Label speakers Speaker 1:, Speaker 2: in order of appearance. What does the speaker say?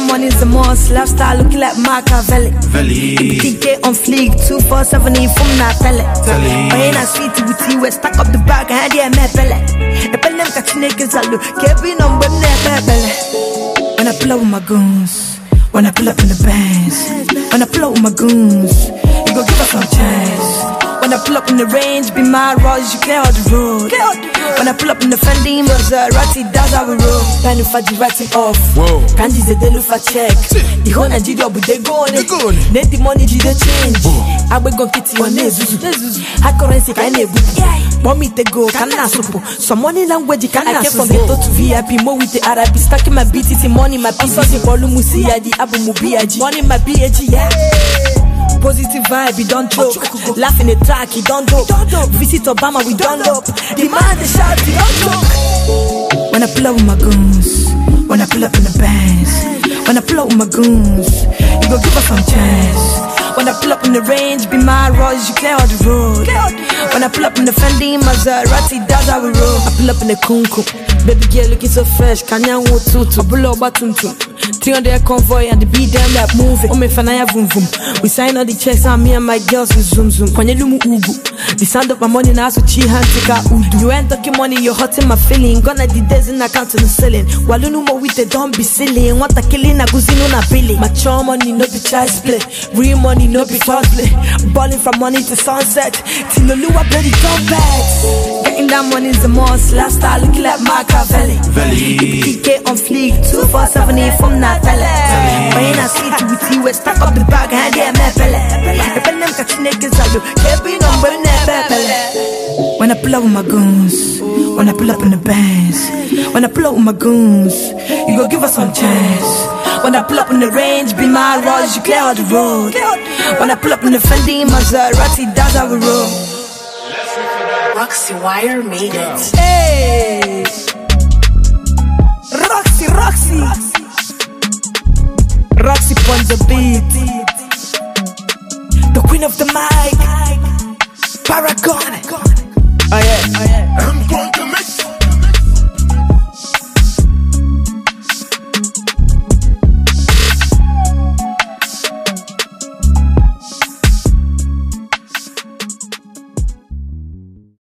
Speaker 1: that money's the most. Lifestyle looking like Machiavelli. DK on fleek, 247 from Natale. When I sweet with you, we stack up the bag and yeah, me pele. A penem catchinakers are look, keeping on with pele. When I pull up with my goons, when I pull up in the bands, when I pull up with my goons, you gon' give us some chance. When I pull up in the range, be my rush, you clear all the road. When I pull up in the Fendi, Maserati, that's how we roll. Penny for the writing off. Candies they look for check. The whole Nigeria, but they go on it. Need the money, they change. I will go get you on this. High currency, can you? Mommy, they go, can I support? Some money language, can I get from ghetto to VIP, more with the Arabic, stacking my BTC money, my PCC, volume, the album, money, my PhD, yeah. Positive vibe, we don't joke. Laugh in the track, he don't dope. Visit Obama, we don't lope. Demand the shout, we don't joke. When I pull up with my goons, when I pull up in the bands, when I pull up with my goons, you gon' give us some chance. When I pull up in the range, be my rush, you clear all the road. When I pull up in the Fendi, Maserati, that's how we roll. I pull up in the Kunku, baby girl looking so fresh, Kanya wo tutu, pull up batuntu. 300 convoy and the beat them like moving. Oh me fanaya vroom vroom. We sign all the checks and me and my girls we zoom zoom. Kwenye lumu ubu. The sound of my money now so chi hand take out udu. You ain't talking money, you're hurting my feeling. Gonna the days in account to the ceiling. Walunu mo with the don't be silly. Want a killing a guzino na billy. Mature money no be child's play. Real money no be false play. Balling from money to sunset. Till the lure bloody jump bags. Getting that money's the most. Lifestyle looking like Machiavelli. DK on fleek, 247 from Natale. When I see you with you, we stack up the bag and yeah, me pele. If I never catch niggas, I look, keeping on with pele. When I pull up with my goons, when I pull up in the bands, when I pull up with my goons, you gon' give us some chance. When I pull up in the range, be my rush, you clear all the road. When I pull up in the Fendi, Maserati, that's how we roll.
Speaker 2: Roxy Wire made it.
Speaker 1: Hey.